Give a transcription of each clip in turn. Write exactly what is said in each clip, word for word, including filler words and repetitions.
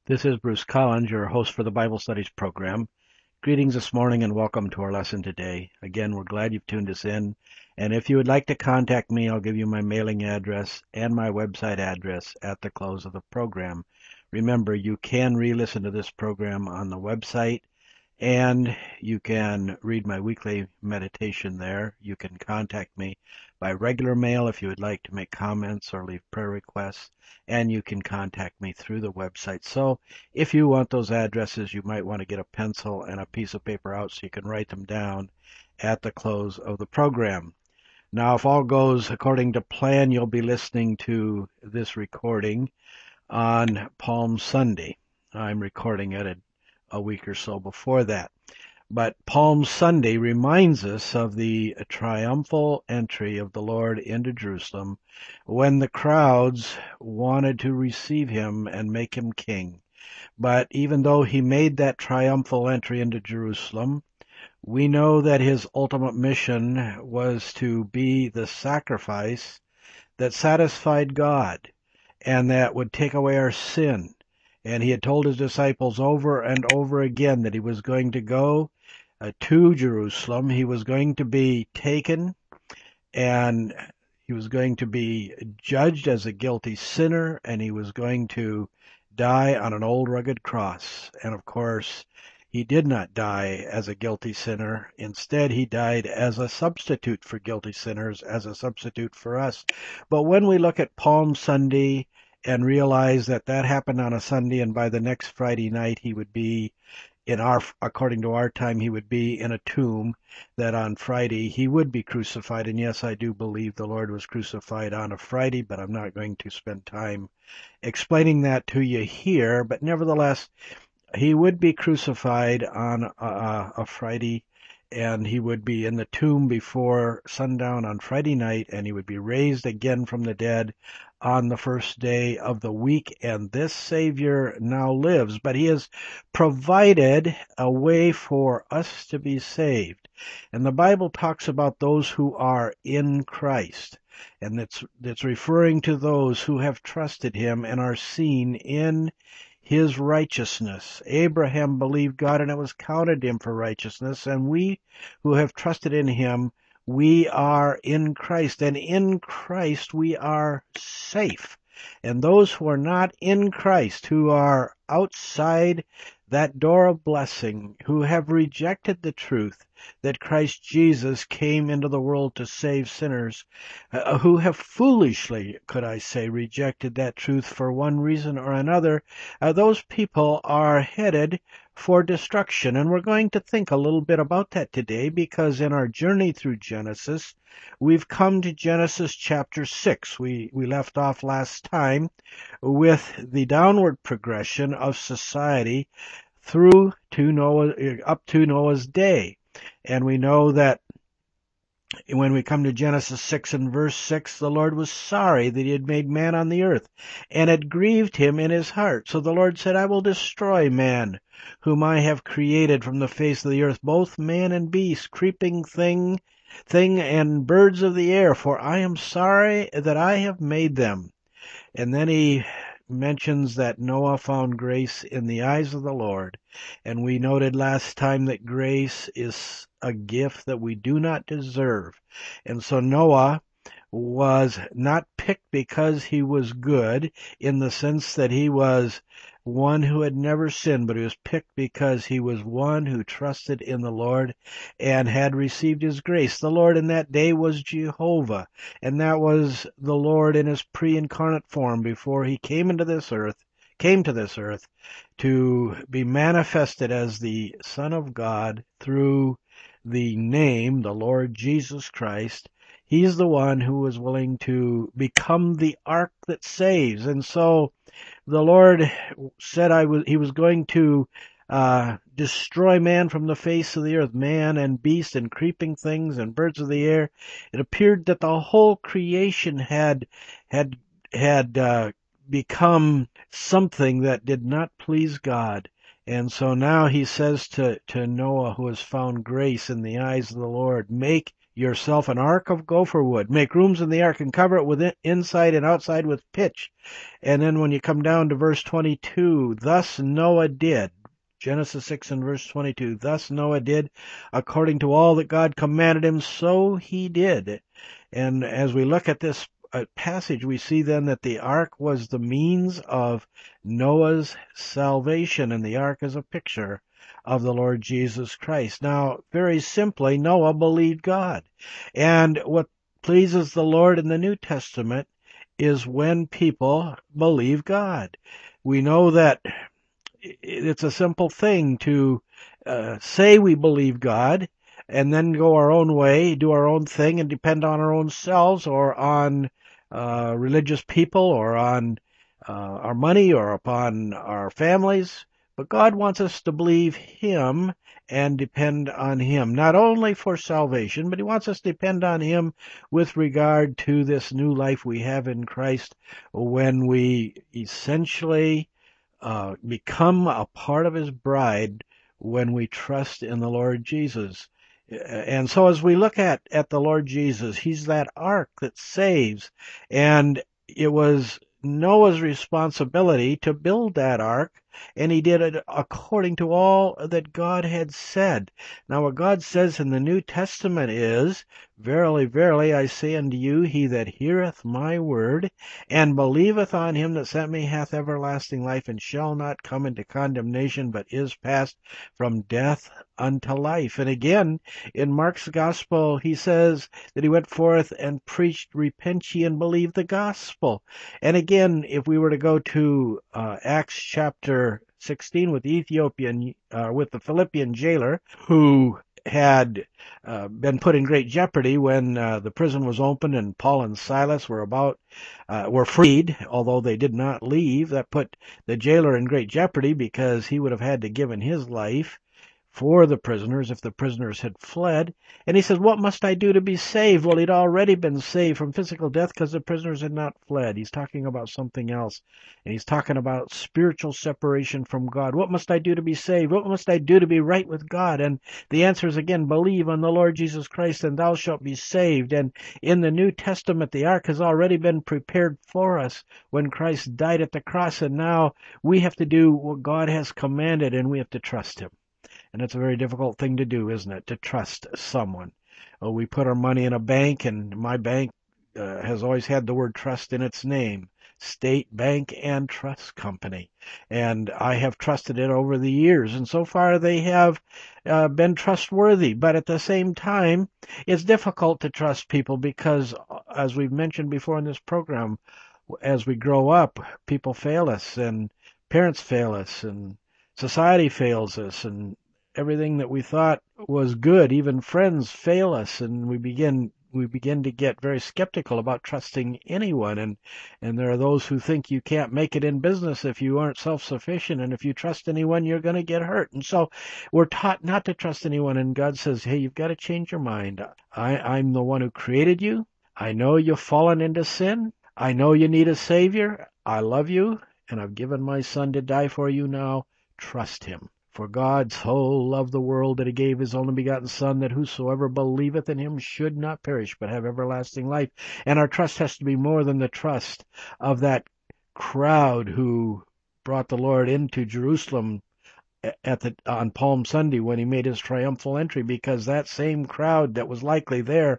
This is Bruce Collins, your host for the Bible Studies program. Greetings this morning and welcome to our lesson today. Again, we're glad you've tuned us in. And if you would like to contact me, I'll give you my mailing address and my website address at the close of the program. Remember, you can re-listen to this program on the website, and you can read my weekly meditation there. You can contact me by regular mail if you would like to make comments or leave prayer requests, and you can contact me through the website. So if you want those addresses, you might want to get a pencil and a piece of paper out so you can write them down at the close of the program. Now, if all goes according to plan, you'll be listening to this recording on Palm Sunday. I'm recording it at a week or so before that. But Palm Sunday reminds us of the triumphal entry of the Lord into Jerusalem when the crowds wanted to receive him and make him king. But even though he made that triumphal entry into Jerusalem, we know that his ultimate mission was to be the sacrifice that satisfied God and that would take away our sin. And he had told his disciples over and over again that he was going to go uh, to Jerusalem. He was going to be taken and he was going to be judged as a guilty sinner, and he was going to die on an old rugged cross. And of course, he did not die as a guilty sinner. Instead, he died as a substitute for guilty sinners, as a substitute for us. But when we look at Palm Sunday and realize that that happened on a Sunday, and by the next Friday night he would be in our, according to our time, he would be in a tomb, that on Friday he would be crucified. And yes, I do believe the Lord was crucified on a Friday, but I'm not going to spend time explaining that to you here. But nevertheless, he would be crucified on a, a Friday, and he would be in the tomb before sundown on Friday night, and he would be raised again from the dead on the first day of the week. And this Savior now lives, but he has provided a way for us to be saved. And the Bible talks about those who are in Christ, and it's, it's referring to those who have trusted him and are seen in his righteousness. Abraham believed God, and it was counted him for righteousness. And we who have trusted in him, we are in Christ. And in Christ we are safe. And those who are not in Christ, who are outside that door of blessing, who have rejected the truth that Christ Jesus came into the world to save sinners, uh, who have foolishly, could I say, rejected that truth for one reason or another, uh, those people are headed for destruction. And we're going to think a little bit about that today, because in our journey through Genesis, we've come to Genesis chapter six. We, we left off last time with the downward progression of society through to Noah, up to Noah's day. And we know that when we come to Genesis six and verse six, the Lord was sorry that he had made man on the earth, and it grieved him in his heart. So the Lord said, I will destroy man, whom I have created from the face of the earth, both man and beast, creeping thing, thing and birds of the air, for I am sorry that I have made them. And then he mentions that Noah found grace in the eyes of the Lord. And we noted last time that grace is a gift that we do not deserve. And so Noah was not picked because he was good, in the sense that he was one who had never sinned, but he was picked because he was one who trusted in the Lord and had received his grace. The Lord in that day was Jehovah, and that was the Lord in his pre-incarnate form before he came into this earth, came to this earth to be manifested as the Son of God through the name, the Lord Jesus Christ. He's the one who was willing to become the ark that saves. And so the Lord said I was, he was going to uh, destroy man from the face of the earth, man and beast and creeping things and birds of the air. It appeared that the whole creation had had had uh, become something that did not please God. And so now he says to, to Noah, who has found grace in the eyes of the Lord, make yourself an ark of gopher wood. Make rooms in the ark and cover it with it inside and outside with pitch. And then when you come down to verse twenty-two, thus Noah did. Genesis six and verse twenty-two, thus Noah did according to all that God commanded him, so he did. And as we look at this uh, passage, we see then that the ark was the means of Noah's salvation, and the ark is a picture of the Lord Jesus Christ. Now, very simply, Noah believed God. And what pleases the Lord in the New Testament is when people believe God. We know that it's a simple thing to uh, say we believe God and then go our own way, do our own thing, and depend on our own selves or on uh, religious people or on uh, our money or upon our families. But God wants us to believe Him and depend on Him, not only for salvation, but He wants us to depend on Him with regard to this new life we have in Christ when we essentially uh, become a part of His bride when we trust in the Lord Jesus. And so as we look at, at the Lord Jesus, He's that ark that saves, and it was Noah's responsibility to build that ark, and he did it according to all that God had said. Now what God says in the New Testament is, verily, verily, I say unto you, he that heareth my word, and believeth on him that sent me hath everlasting life, and shall not come into condemnation, but is passed from death unto life. And again, in Mark's gospel, he says that he went forth and preached, repent ye and believe the gospel. And again, if we were to go to uh, Acts chapter sixteen with the Ethiopian, uh, with the Philippian jailer who had uh, been put in great jeopardy when uh, the prison was opened and Paul and Silas were about uh, were freed, although they did not leave. That put the jailer in great jeopardy because he would have had to give in his life for the prisoners if the prisoners had fled. And he says, what must I do to be saved? Well, he'd already been saved from physical death because the prisoners had not fled. He's talking about something else. And he's talking about spiritual separation from God. What must I do to be saved? What must I do to be right with God? And the answer is again, believe on the Lord Jesus Christ and thou shalt be saved. And in the New Testament, the ark has already been prepared for us when Christ died at the cross. And now we have to do what God has commanded, and we have to trust Him. And it's a very difficult thing to do, isn't it? To trust someone. Oh, we put our money in a bank, and my bank uh, has always had the word trust in its name. State Bank and Trust Company. And I have trusted it over the years. And so far they have uh, been trustworthy. But at the same time, it's difficult to trust people because, as we've mentioned before in this program, as we grow up, people fail us, and parents fail us, and society fails us, and everything that we thought was good, even friends fail us, and we begin we begin to get very skeptical about trusting anyone. And and there are those who think you can't make it in business if you aren't self-sufficient, and if you trust anyone, you're going to get hurt. And so we're taught not to trust anyone, and God says, hey, you've got to change your mind. I, I'm the one who created you. I know you've fallen into sin. I know you need a Savior. I love you, and I've given my Son to die for you now. Trust Him. For God so loved the world that He gave His only begotten Son, that whosoever believeth in Him should not perish, but have everlasting life. And our trust has to be more than the trust of that crowd who brought the Lord into Jerusalem at the on Palm Sunday when He made His triumphal entry, because that same crowd that was likely there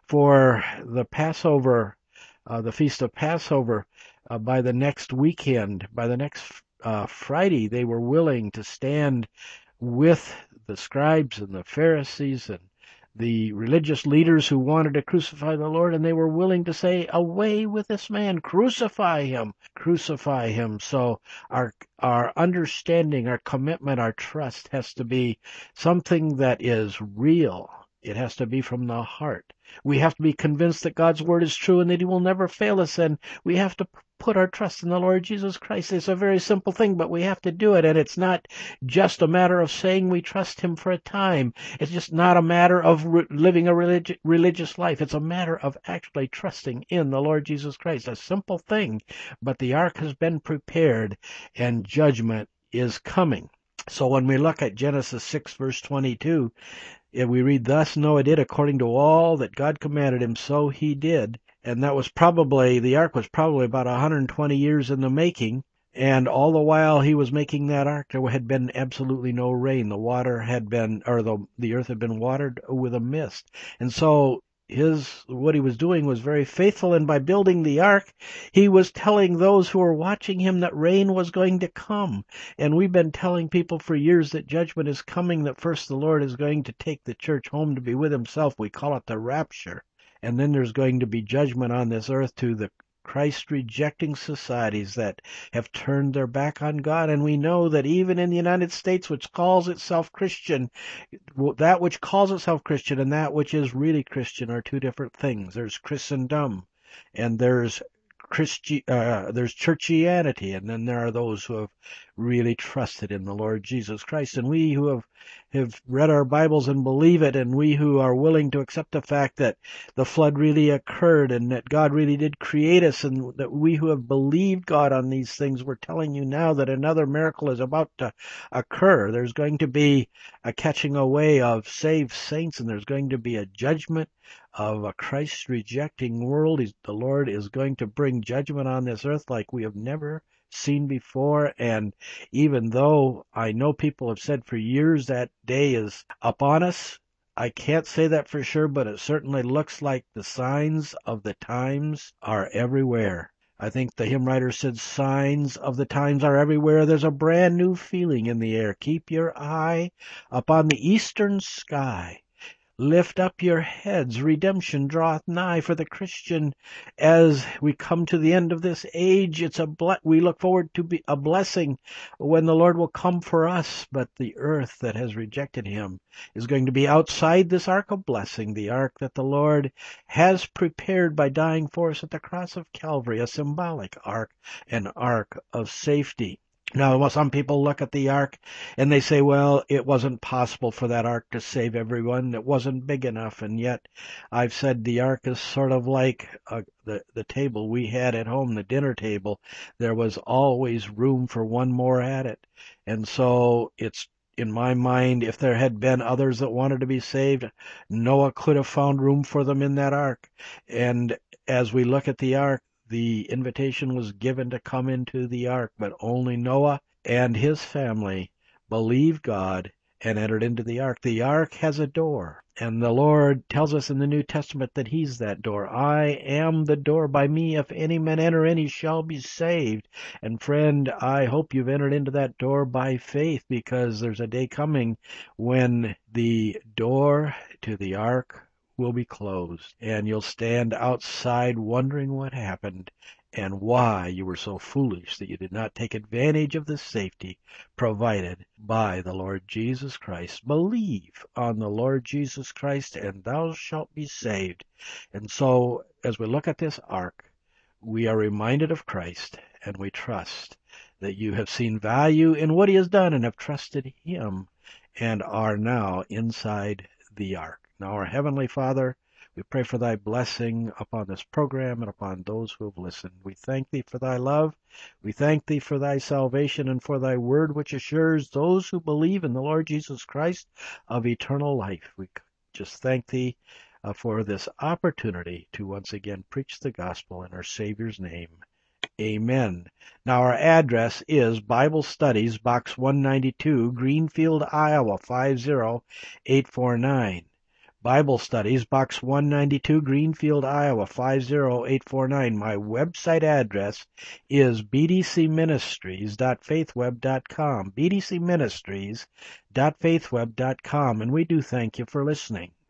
for the Passover, uh, the Feast of Passover, uh, by the next weekend, by the next Uh, Friday, they were willing to stand with the scribes and the Pharisees and the religious leaders who wanted to crucify the Lord, and they were willing to say, away with this man, crucify him, crucify him. So our our understanding, our commitment, our trust has to be something that is real. It has to be from the heart. We have to be convinced that God's word is true and that He will never fail us, and we have to put our trust in the Lord Jesus Christ. It's a very simple thing, but we have to do it, and it's not just a matter of saying we trust Him for a time. It's just not a matter of re- living a religi- religious life. It's a matter of actually trusting in the Lord Jesus Christ. A simple thing, but the ark has been prepared, and judgment is coming. So when we look at Genesis six, verse twenty-two, If we read, thus Noah did according to all that God commanded him, so he did. And that was probably, the ark was probably about one hundred twenty years in the making. And all the while he was making that ark, there had been absolutely no rain. The water had been, or the, the earth had been watered with a mist. And so his, what he was doing was very faithful. And by building the ark, he was telling those who were watching him that rain was going to come. And we've been telling people for years that judgment is coming, that first the Lord is going to take the church home to be with himself. We call it the rapture. And then there's going to be judgment on this earth to the Christ-rejecting societies that have turned their back on God. And we know that even in the United States, which calls itself Christian, that which calls itself Christian and that which is really Christian are two different things. There's Christendom, and there's Christi- uh, there's churchianity, and then there are those who have really trusted in the Lord Jesus Christ. And we who have, have read our Bibles and believe it, and we who are willing to accept the fact that the flood really occurred and that God really did create us, and that we who have believed God on these things, we're telling you now that another miracle is about to occur. There's going to be a catching away of saved saints, and there's going to be a judgment of a Christ-rejecting world. He's, the Lord is going to bring judgment on this earth like we have never seen before. And even though I know people have said for years that day is upon us, I can't say that for sure, but it certainly looks like the signs of the times are everywhere. I think the hymn writer said, signs of the times are everywhere. There's a brand new feeling in the air. Keep your eye upon the eastern sky. Lift up your heads, redemption draweth nigh. For the Christian, as we come to the end of this age, it's a ble- we look forward to be a blessing when the Lord will come for us. But the earth that has rejected him is going to be outside this ark of blessing, the ark that the Lord has prepared by dying for us at the cross of Calvary, a symbolic ark, an ark of safety. Now, some people look at the ark and they say, well, it wasn't possible for that ark to save everyone. It wasn't big enough. And yet I've said the ark is sort of like uh, the, the table we had at home, the dinner table. There was always room for one more at it. And so it's, in my mind, if there had been others that wanted to be saved, Noah could have found room for them in that ark. And as we look at the ark, the invitation was given to come into the ark, but only Noah and his family believed God and entered into the ark. The ark has a door, and the Lord tells us in the New Testament that he's that door. I am the door. By me, if any man enter in, he shall be saved. And friend, I hope you've entered into that door by faith, because there's a day coming when the door to the ark will be closed, and you'll stand outside wondering what happened and why you were so foolish that you did not take advantage of the safety provided by the Lord Jesus Christ. Believe on the Lord Jesus Christ, and thou shalt be saved. And so, as we look at this ark, we are reminded of Christ, and we trust that you have seen value in what he has done and have trusted him and are now inside the ark. Now, our Heavenly Father, we pray for thy blessing upon this program and upon those who have listened. We thank thee for thy love. We thank thee for thy salvation and for thy word, which assures those who believe in the Lord Jesus Christ of eternal life. We just thank thee uh, for this opportunity to once again preach the gospel in our Savior's name. Amen. Now, our address is Bible Studies, Box one ninety-two, Greenfield, Iowa, five zero eight four nine. Bible Studies, Box one ninety-two, Greenfield, Iowa, five zero eight four nine. My website address is b d c ministries dot faithweb dot com, b d c ministries dot faithweb dot com, and we do thank you for listening.